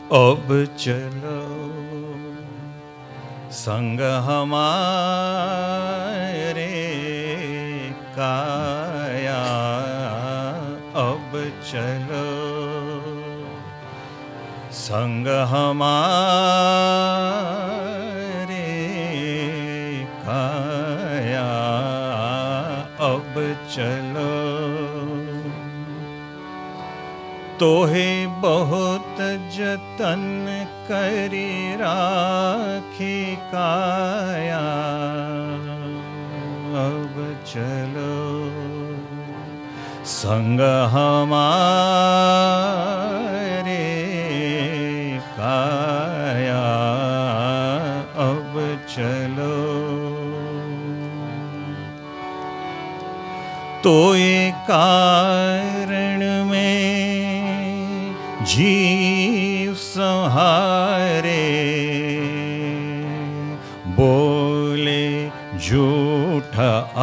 अब चलो संग हमारे काया, अब चलो संग हमारे काया, अब चलो तोहे बहुत जतन करी राखी काया, अब चलो संग हमारे काया, अब चलो तो ये कारण में जीव संहारे, बोले झूठ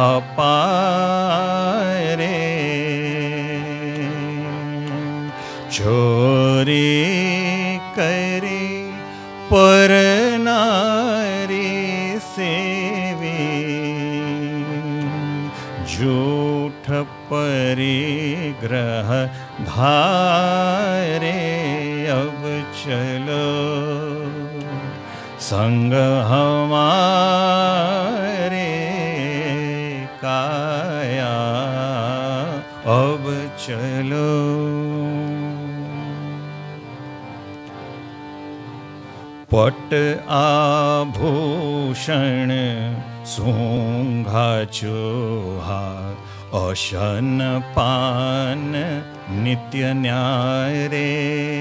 अपारे, चोरी करे पर नारी सेवी, झूठ परिग्रह धारे, अब चलो संग हमारे काया, अब चलो पट आभूषण सूंघा चोहा, अशन पान नित्य न्याय रे,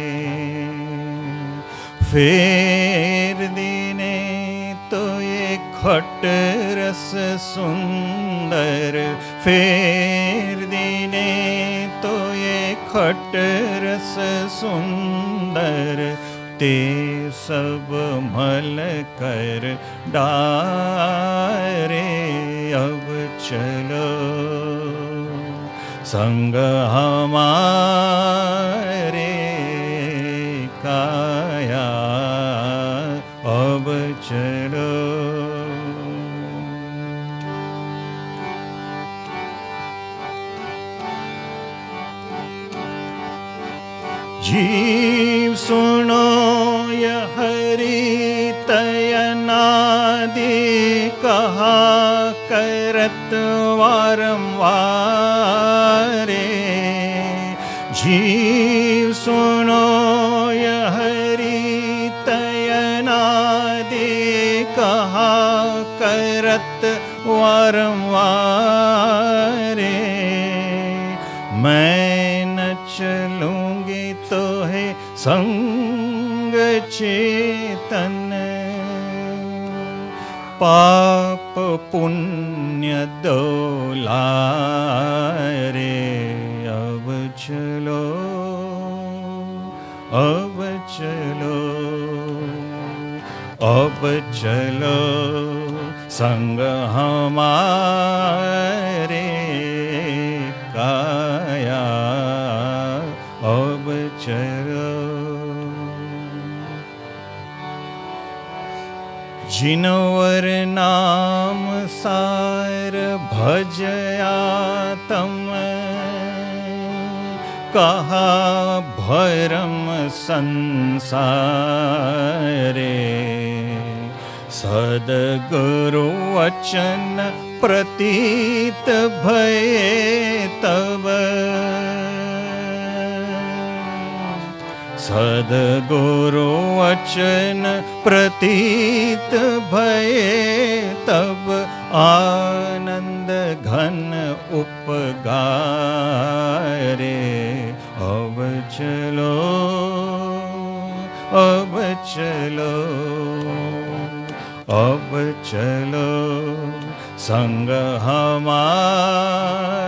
फेर दीने तो ये खट रस सुंदर, फेर दीने तो ये खट रस सुंदर, ते सब मल कर डारे, अब चलो संग हमारे काया, अब चलो जीव सुनो यह हरि तयनादि कहा करत वारंवारे, जीव सुनो यह हरि तयनादि कहा करत वारंवारे, मैं न चलूंगी तो है संग चेतन, पाप पुण्य दोलारे, अब चलो अब चलो अब चलो संग हमारे काया, अब चलो जिनवर नाम सार भजया तम, कहा भरम संसारे, सद्गुरु वचन प्रतीत भये तब, सद्गुरु वचन प्रतीत भये तब, आनंद घन उपगारे, अब चलो अब चलो अब चलो संग हमारे